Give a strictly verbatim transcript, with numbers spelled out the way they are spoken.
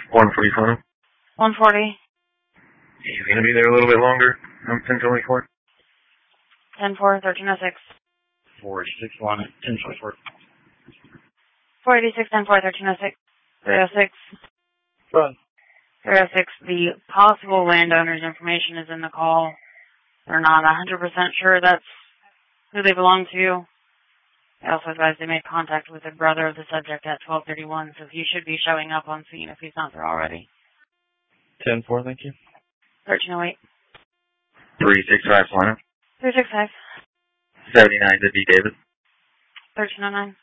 one forty-five. one forty. He's going to be there a little bit longer. I'm ten twenty-four. ten four, thirteen oh six. four six one, ten twenty-four. four eighty-six, ten four, thirteen oh six. three oh six. Run. three oh six, the possible landowner's information is in the call. They're not one hundred percent sure that's who they belong to. They also advise they made contact with the brother of the subject at twelve thirty-one, so he should be showing up on scene if he's not there already. ten four, thank you. thirteen oh eight. three six five, Solano. three six five. seventy-nine to D. David. thirteen oh nine.